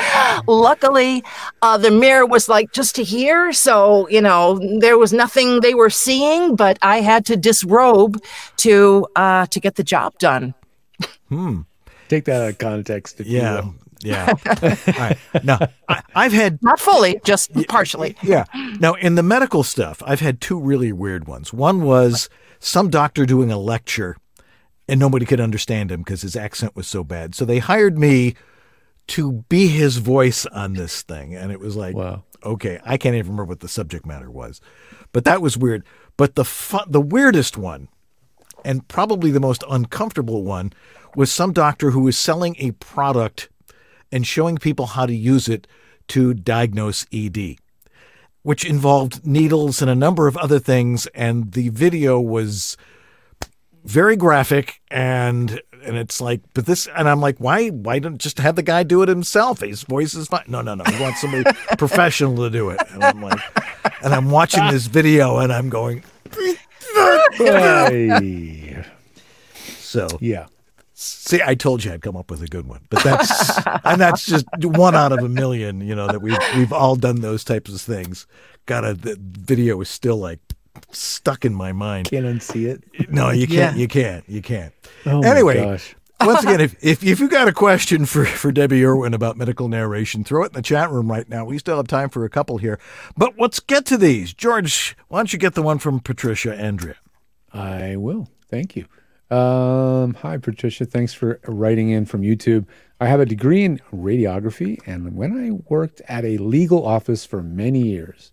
the mirror was just to here. So, there was nothing they were seeing, but I had to disrobe to get the job done. Take that out of context. If you Yeah. will. Yeah. All right. Now, I've had Not fully, just partially. Yeah. Now, in the medical stuff, I've had two really weird ones. One was some doctor doing a lecture and nobody could understand him because his accent was so bad. So they hired me to be his voice on this thing. And it was like, Wow. okay, I can't even remember what the subject matter was. But that was weird. But the weirdest one, and probably the most uncomfortable one, was some doctor who was selling a product and showing people how to use it to diagnose ED, which involved needles and a number of other things. And the video was very graphic, and it's like, but this, and I'm like, why don't just have the guy do it himself? His voice is fine. No. He wants somebody professional to do it. And I'm like, and I'm watching this video and I'm going, Hey. so Yeah. see, I told you I'd come up with a good one, but that's just one out of a million, that we've all done those types of things. The video is still like stuck in my mind. Can't unsee it. No, you can't. Yeah. You can't. Oh Anyway, my gosh. once again, if you got a question for Debbie Irwin about medical narration, throw it in the chat room right now. We still have time for a couple here, but let's get to these. George, why don't you get the one from Patricia Andrea? I will. Thank you. Hi, Patricia. Thanks for writing in from YouTube. I have a degree in radiography, and when I worked at a legal office for many years,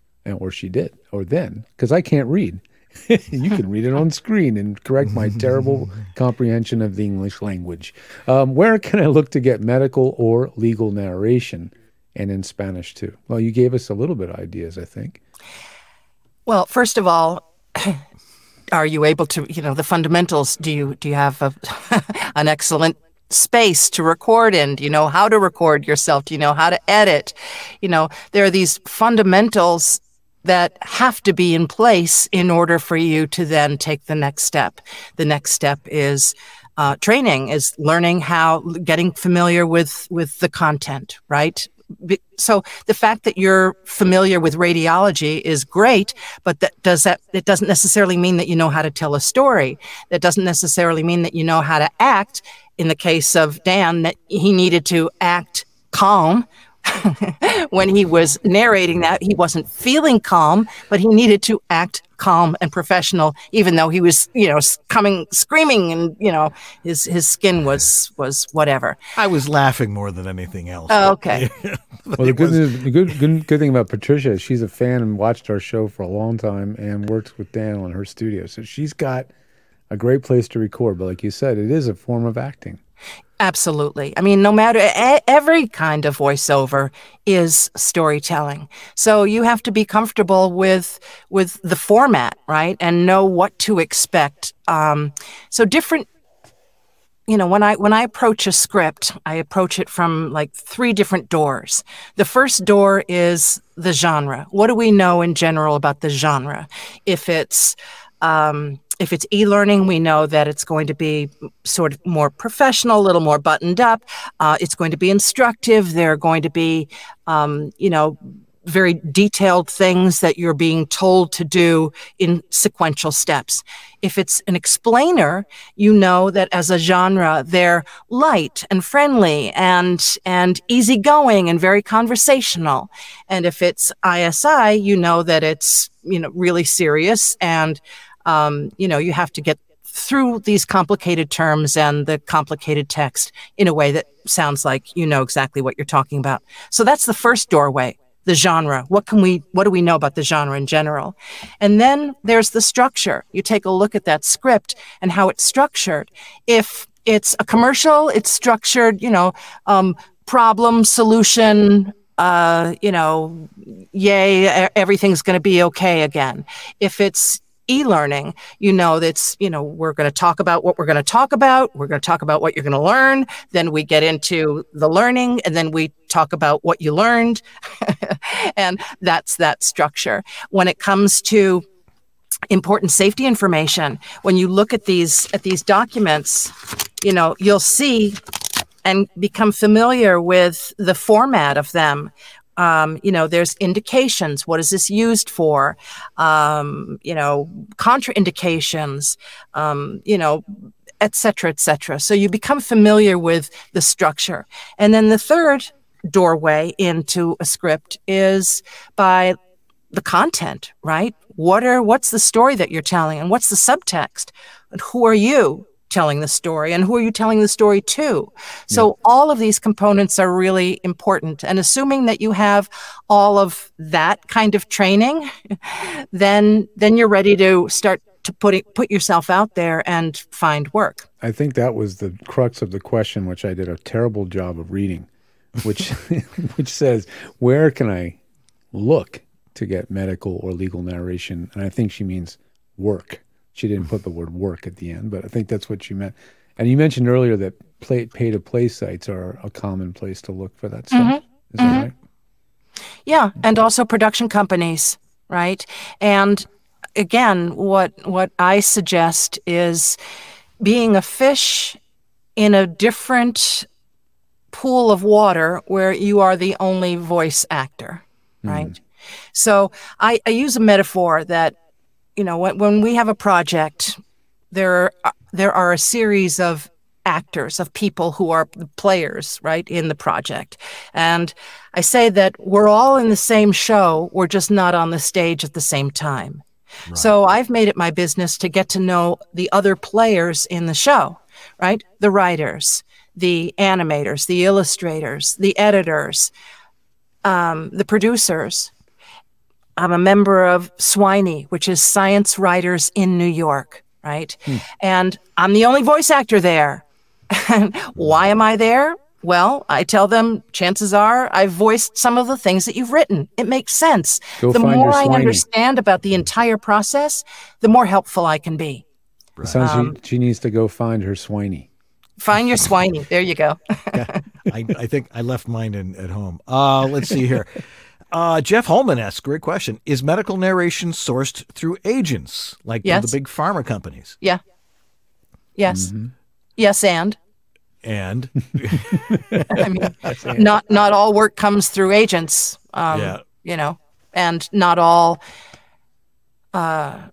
because I can't read. You can read it on screen and correct my terrible comprehension of the English language. Where can I look to get medical or legal narration, and in Spanish too? Well, you gave us a little bit of ideas, I think. Well, first of all, are you able to, the fundamentals? Do you have an excellent space to record in? Do you know how to record yourself? Do you know how to edit? There are these fundamentals that have to be in place in order for you to then take the next step. The next step is training, is learning getting familiar with the content, right? So the fact that you're familiar with radiology is great, but it doesn't necessarily mean that you know how to tell a story. That doesn't necessarily mean that you know how to act. In the case of Dan, that he needed to act calm. When he was narrating that, he wasn't feeling calm, but he needed to act calm and professional, even though he was, coming screaming, and his skin was whatever. I was laughing more than anything else. Oh, okay. Well, the good thing about Patricia is she's a fan and watched our show for a long time and worked with Dan on her studio. So she's got a great place to record. But like you said, it is a form of acting. Absolutely. I mean, no matter every kind of voiceover is storytelling. So you have to be comfortable with the format, right? And know what to expect. So different, when I approach a script, I approach it from like 3 different doors. The first door is the genre. What do we know in general about the genre? If it's e-learning, we know that it's going to be sort of more professional, a little more buttoned up. It's going to be instructive. There are going to be, very detailed things that you're being told to do in sequential steps. If it's an explainer, you know that as a genre, they're light and friendly and easygoing and very conversational. And if it's ISI, you know that it's, really serious, and you have to get through these complicated terms and the complicated text in a way that sounds like you know exactly what you're talking about. So that's the first doorway, the genre. What do we know about the genre in general? And then there's the structure. You take a look at that script and how it's structured. If it's a commercial, it's structured, problem, solution, yay, everything's going to be okay again. If it's e-learning, that's, we're going to talk about what we're going to talk about. We're going to talk about what you're going to learn. Then we get into the learning, and then we talk about what you learned. And that's that structure. When it comes to important safety information, when you look at these documents, you'll see and become familiar with the format of them. There's indications. What is this used for? Contraindications, et cetera, et cetera. So you become familiar with the structure. And then the third doorway into a script is by the content, right? What's the story that you're telling, and what's the subtext? And who are you telling the story, and who are you telling the story to? So all of these components are really important. And assuming that you have all of that kind of training, then you're ready to start to put yourself out there and find work. I think that was the crux of the question, which I did a terrible job of reading, which which says, where can I look to get medical or legal narration? And I think she means work. She didn't put the word work at the end, but I think that's what she meant. And you mentioned earlier that pay-to-play sites are a common place to look for that stuff. Is that right? Yeah, and also production companies, right? And again, what I suggest is being a fish in a different pool of water where you are the only voice actor, right? So I use a metaphor that, when we have a project, there are a series of actors, of people who are the players, right, in the project. And I say that we're all in the same show, we're just not on the stage at the same time. Right. So I've made it my business to get to know the other players in the show, right? The writers, the animators, the illustrators, the editors, the producers. I'm a member of SWINey, which is Science Writers in New York, right? And I'm the only voice actor there. Why am I there? Well, I tell them, chances are I've voiced some of the things that you've written. It makes sense. The more I understand about the entire process, the more helpful I can be. Right. Sounds she needs to go find her SWINey. Find your SWINey. There you go. Yeah, I think I left mine at home. Let's see here. Jeff Holman asks, great question. Is medical narration sourced through agents, like the big pharma companies? Yeah. Yes. Yes, and? And? I mean, not all work comes through agents, and not all... I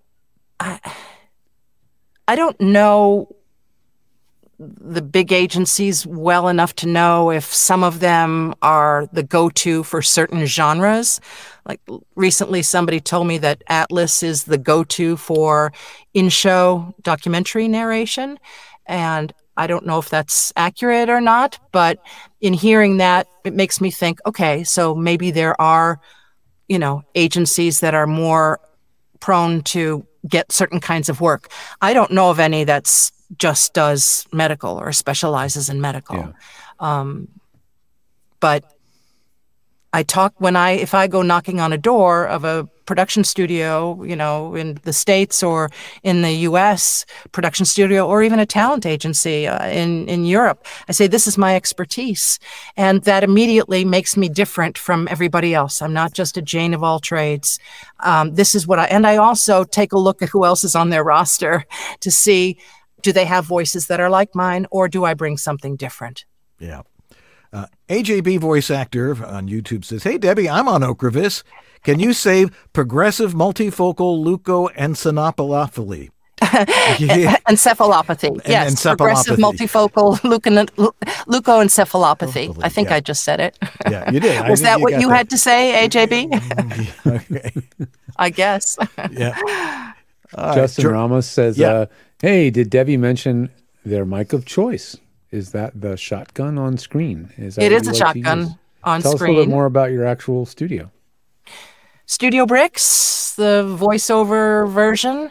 don't know the big agencies well enough to know if some of them are the go-to for certain genres. Like recently somebody told me that Atlas is the go-to for in-show documentary narration. And I don't know if that's accurate or not, but in hearing that, it makes me think, okay, so maybe there are, agencies that are more prone to get certain kinds of work. I don't know of any that's just does medical or specializes in medical. Yeah. But I talk if I go knocking on a door of a production studio, in the States or in the US production studio, or even a talent agency in Europe, I say, this is my expertise. And that immediately makes me different from everybody else. I'm not just a Jane of all trades. This is and I also take a look at who else is on their roster to see, do they have voices that are like mine, or do I bring something different? Yeah. AJB voice actor on YouTube says, hey, Debbie, I'm on Ocrevus. Can you say progressive multifocal leukoencephalopathy? Encephalopathy. Yes. Progressive multifocal leukoencephalopathy. I think I just said it. Yeah, you did. Was that what you had to say, AJB? Okay. I guess. Yeah. Justin Ramos says, hey, did Debbie mention their mic of choice? Is that the shotgun on screen? It is a shotgun on screen. Tell us a little bit more about your actual studio. Studio Bricks, the voiceover version.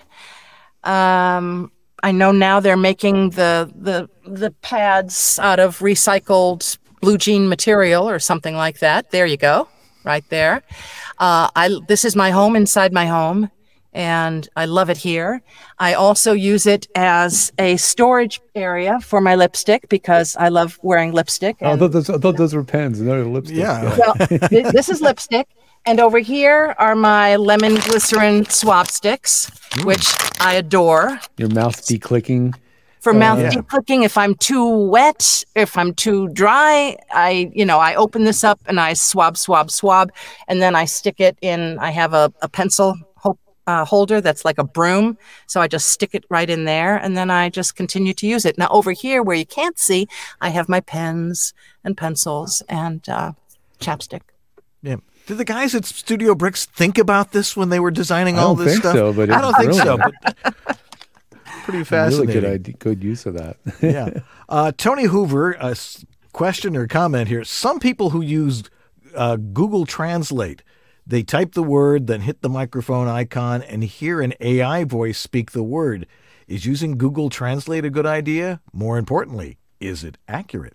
I know now they're making the pads out of recycled blue jean material or something like that. There you go, right there. This is my home inside my home, and I love it here. I also use it as a storage area for my lipstick because I love wearing lipstick. I thought those were pens and they're lipstick. Yeah. Well, this is lipstick. And over here are my lemon glycerin swab sticks, which I adore. Your mouth declicking. For mouth declicking, if I'm too wet, if I'm too dry, I open this up and I swab, and then I stick it in. I have a pencil. holder that's like a broom. So I just stick it right in there, and then I just continue to use it. Now over here where you can't see, I have my pens and pencils and chapstick. Yeah. Did the guys at Studio Bricks think about this when they were designing all this stuff? So, but I don't think so, brilliant. but pretty fascinating. Really good use of that. Yeah. Tony Hoover, a question or comment here. Some people who use Google Translate, they type the word, then hit the microphone icon and hear an AI voice speak the word. Is using Google Translate a good idea? More importantly, is it accurate?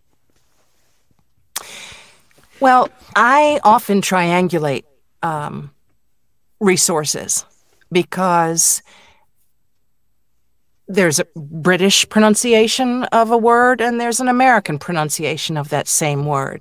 Well, I often triangulate resources because there's a British pronunciation of a word and there's an American pronunciation of that same word.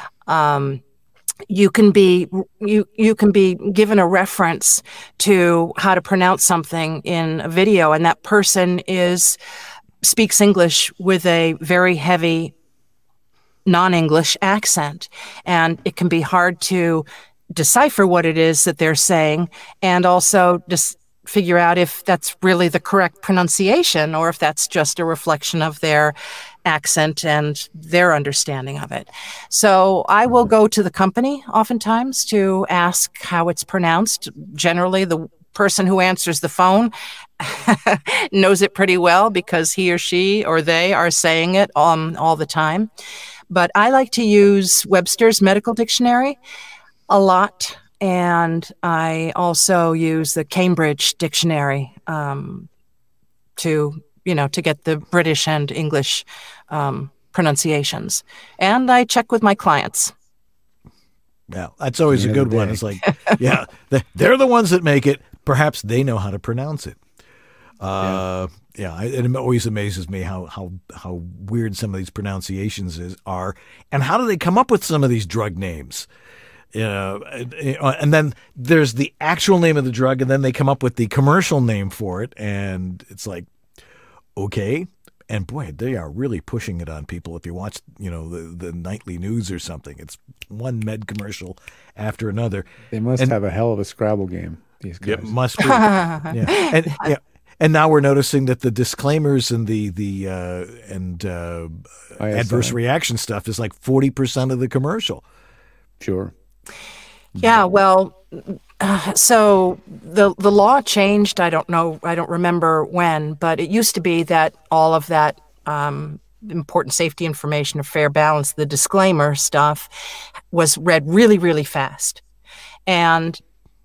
You can be given a reference to how to pronounce something in a video, and that person speaks English with a very heavy non-English accent, and it can be hard to decipher what it is that they're saying, and also just figure out if that's really the correct pronunciation or if that's just a reflection of their accent and their understanding of it. So I will go to the company oftentimes to ask how it's pronounced. Generally, the person who answers the phone knows it pretty well because he or she or they are saying it all the time. But I like to use Webster's Medical Dictionary a lot, and I also use the Cambridge Dictionary to get the British and English pronunciations. And I check with my clients. Yeah, that's always a good one. It's like, yeah, they're the ones that make it. Perhaps they know how to pronounce it. It always amazes me how weird some of these pronunciations are, and how do they come up with some of these drug names? And then there's the actual name of the drug, and then they come up with the commercial name for it, and it's like, okay. And boy, they are really pushing it on people. If you watch, the nightly news or something, it's one med commercial after another. They must have a hell of a Scrabble game, these guys. It must be. Yeah. And now we're noticing that the disclaimers and the adverse reaction stuff is like 40% of the commercial. Sure. Yeah, well, so the law changed. I don't remember when, but it used to be that all of that important safety information or fair balance, the disclaimer stuff, was read really, really fast. And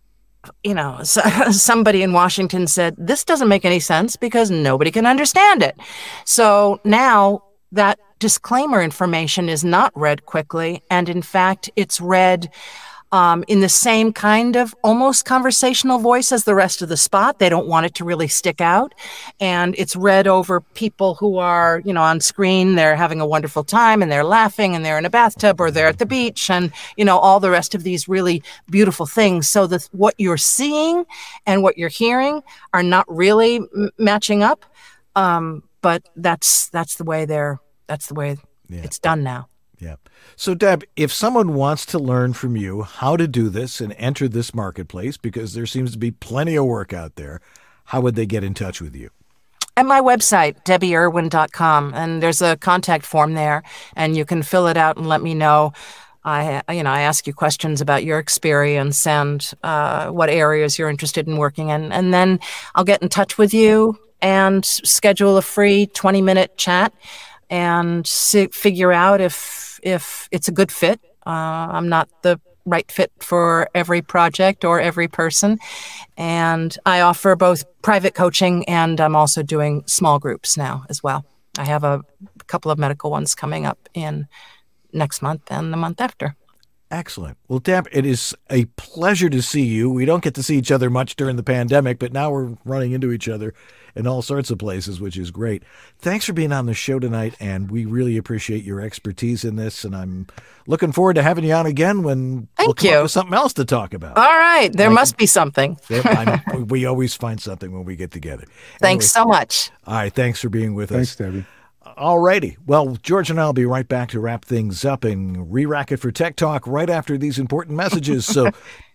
somebody in Washington said, this doesn't make any sense because nobody can understand it. So now that disclaimer information is not read quickly. And in fact, it's read in the same kind of almost conversational voice as the rest of the spot. They don't want it to really stick out. And it's read over people who are, on screen. They're having a wonderful time and they're laughing and they're in a bathtub or they're at the beach and, all the rest of these really beautiful things. So what you're seeing and what you're hearing are not really matching up. But that's the way it's done now. Yeah. So, Deb, if someone wants to learn from you how to do this and enter this marketplace, because there seems to be plenty of work out there, how would they get in touch with you? At my website, debbieirwin.com, and there's a contact form there, and you can fill it out and let me know. I ask you questions about your experience and what areas you're interested in working in, and then I'll get in touch with you and schedule a free 20-minute chat and figure out if it's a good fit. I'm not the right fit for every project or every person. And I offer both private coaching and I'm also doing small groups now as well. I have a couple of medical ones coming up in next month and the month after. Excellent. Well, Deb, it is a pleasure to see you. We don't get to see each other much during the pandemic, but now we're running into each other in all sorts of places, which is great. Thanks for being on the show tonight, and we really appreciate your expertise in this, and I'm looking forward to having you on again when we'll come up with something else to talk about. All right. There must be something. We always find something when we get together. Thanks so much. All right. Thanks for being with us. Thanks, Debbie. All righty. Well, George and I will be right back to wrap things up and re-rack it for Tech Talk right after these important messages. So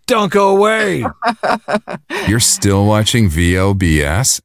Don't go away. You're still watching VOBS?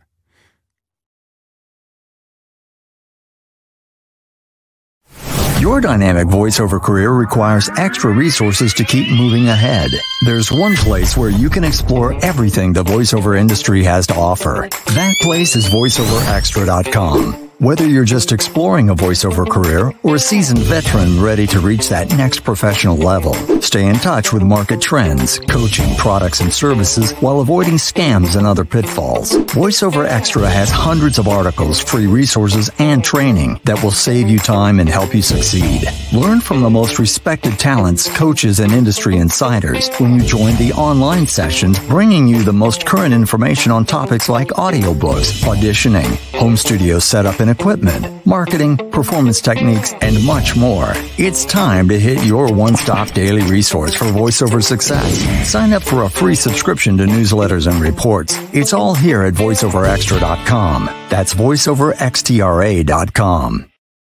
Your dynamic voiceover career requires extra resources to keep moving ahead. There's one place where you can explore everything the voiceover industry has to offer. That place is voiceoverextra.com. Whether you're just exploring a voiceover career or a seasoned veteran ready to reach that next professional level, stay in touch with market trends, coaching, products, and services while avoiding scams and other pitfalls. VoiceOver Extra has hundreds of articles, free resources, and training that will save you time and help you succeed. Learn from the most respected talents, coaches, and industry insiders when you join the online sessions, bringing you the most current information on topics like audiobooks, auditioning, home studio setup and equipment, marketing, performance techniques, and much more. It's time to hit your one-stop daily resource for voiceover success. Sign up for a free subscription to newsletters and reports. It's all here at voiceoverextra.com. That's voiceoverextra.com.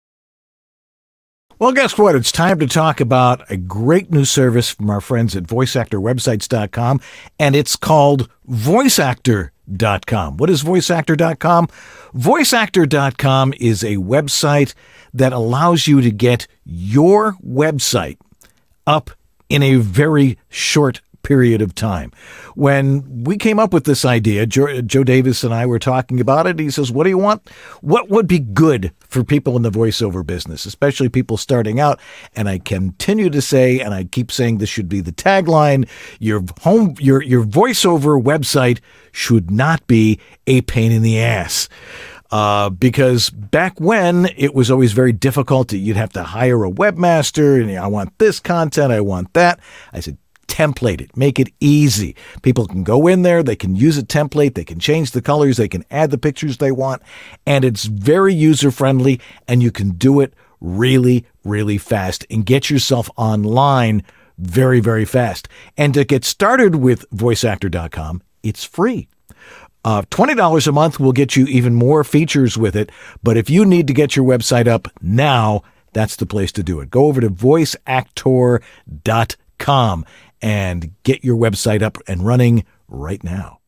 Well, guess what? It's time to talk about a great new service from our friends at voiceactorwebsites.com, and it's called VoiceActor.com. What is VoiceActor.com? VoiceActor.com is a website that allows you to get your website up in a very short period of time. When we came up with this idea, Joe Davis and I were talking about it. He says, what do you want? What would be good for people in the voiceover business, especially people starting out? And I continue to say, and I keep saying this should be the tagline, your voiceover website should not be a pain in the ass. Because back when it was always very difficult, you'd have to hire a webmaster, and I want this content, I want that. I said, template it. Make it easy. People can go in there, they can use a template, they can change the colors, they can add the pictures they want, and it's very user-friendly, and you can do it really, really fast and get yourself online very, very fast. And to get started with voiceactor.com, it's free. $20 a month will get you even more features with it, but if you need to get your website up now, that's the place to do it. Go over to voiceactor.com and get your website up and running right now.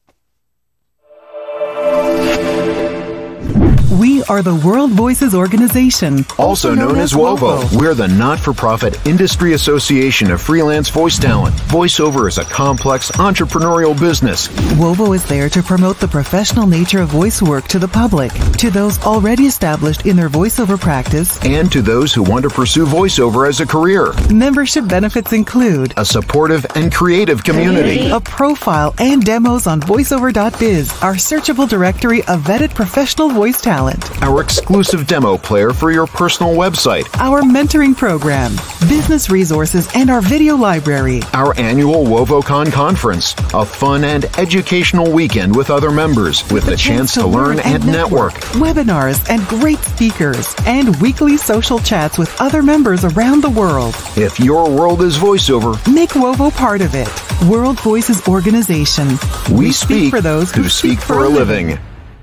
We are the World Voices Organization, also known as WOVO. We're the not-for-profit industry association of freelance voice talent. Voiceover is a complex entrepreneurial business. WOVO is there to promote the professional nature of voice work to the public, to those already established in their voiceover practice, and to those who want to pursue voiceover as a career. Membership benefits include a supportive and creative community, a profile and demos on voiceover.biz, our searchable directory of vetted professional voice talent, our exclusive demo player for your personal website, our mentoring program, business resources, and our video library, our annual WovoCon conference, a fun and educational weekend with other members with the chance to learn and network, webinars and great speakers, and weekly social chats with other members around the world. If your world is voiceover, make WOVO part of it. World Voices Organization. We speak for those who speak for a living.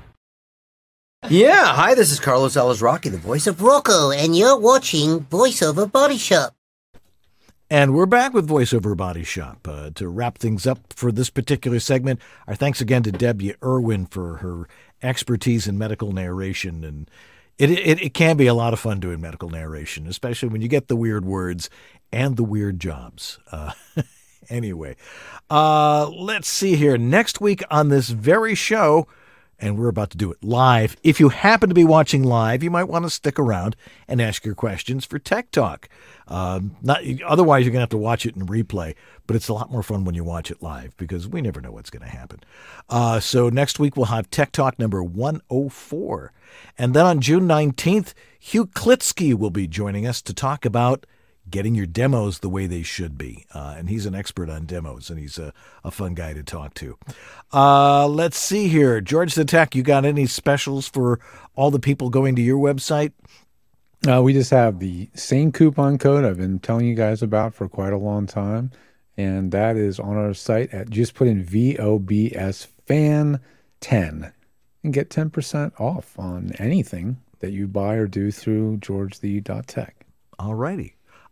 Yeah, hi, this is Carlos Alazraqui, the voice of Rocco, and you're watching VoiceOver Body Shop. And we're back with VoiceOver Body Shop. To wrap things up for this particular segment, our thanks again to Debbie Irwin for her expertise in medical narration. And it can be a lot of fun doing medical narration, especially when you get the weird words and the weird jobs. Anyway, let's see here. Next week on this very show, and we're about to do it live. If you happen to be watching live, you might want to stick around and ask your questions for Tech Talk. Otherwise, you're going to have to watch it in replay, but it's a lot more fun when you watch it live because we never know what's going to happen. So next week, we'll have Tech Talk number 104. And then on June 19th, Hugh Klitsky will be joining us to talk about getting your demos the way they should be. And he's an expert on demos, and he's a fun guy to talk to. Let's see here. George the Tech, you got any specials for all the people going to your website? We just have the same coupon code I've been telling you guys about for quite a long time, and that is on our site at just put in VOBSFAN10 and get 10% off on anything that you buy or do through GeorgeThe.Tech. All righty.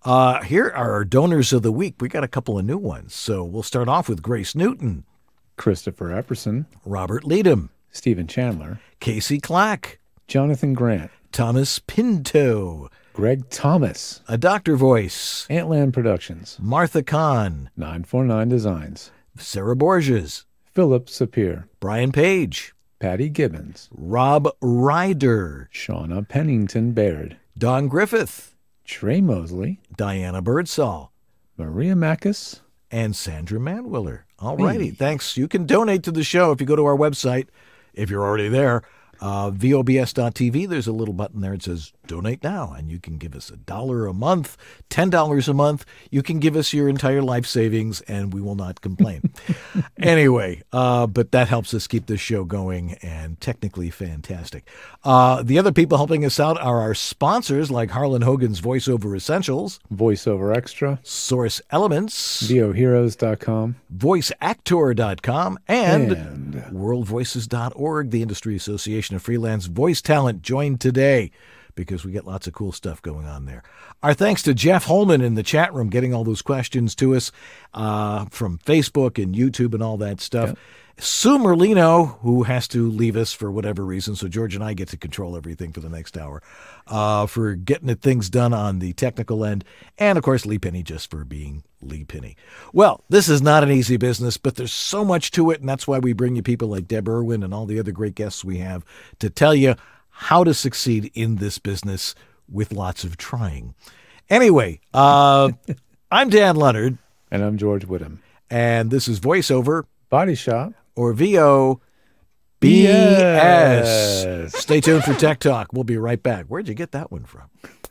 Here are our donors of the week. We got a couple of new ones. So we'll start off with Grace Newton, Christopher Epperson, Robert Leadham, Stephen Chandler, Casey Clack, Jonathan Grant, Thomas Pinto, Greg Thomas, A Doctor Voice, Antland Productions, Martha Kahn, 949 Designs, Sarah Borges, Philip Sapir, Brian Page, Patty Gibbons, Rob Ryder, Shauna Pennington Baird, Don Griffith, Trey Mosley, Diana Birdsall, Maria Mackus, and Sandra Manwiller. All righty. Thanks. You can donate to the show if you go to our website, if you're already there. VOBS.TV, there's a little button there that says donate now, and you can give us $1 a month, $10 a month. You can give us your entire life savings, and we will not complain. Anyway, but that helps us keep this show going and technically fantastic. The other people helping us out are our sponsors, like Harlan Hogan's VoiceOver Essentials, VoiceOver Extra, Source Elements, VOHeroes.com, VoiceActor.com, and WorldVoices.org, the Industry Association of Freelance Voice Talent. Join today because we get lots of cool stuff going on there. Our thanks to Jeff Holman in the chat room getting all those questions to us from Facebook and YouTube and all that stuff. Yep. Sue Merlino, who has to leave us for whatever reason, so George and I get to control everything for the next hour, for getting things done on the technical end. And, of course, Lee Penny just for being Lee Penny. Well, this is not an easy business, but there's so much to it, and that's why we bring you people like Deb Irwin and all the other great guests we have to tell you how to succeed in this business with lots of trying. Anyway, I'm Dan Leonard. And I'm George Whittam. And this is VoiceOver Body Shop, or VOBS. Stay tuned for Tech Talk. We'll be right back. Where'd you get that one from?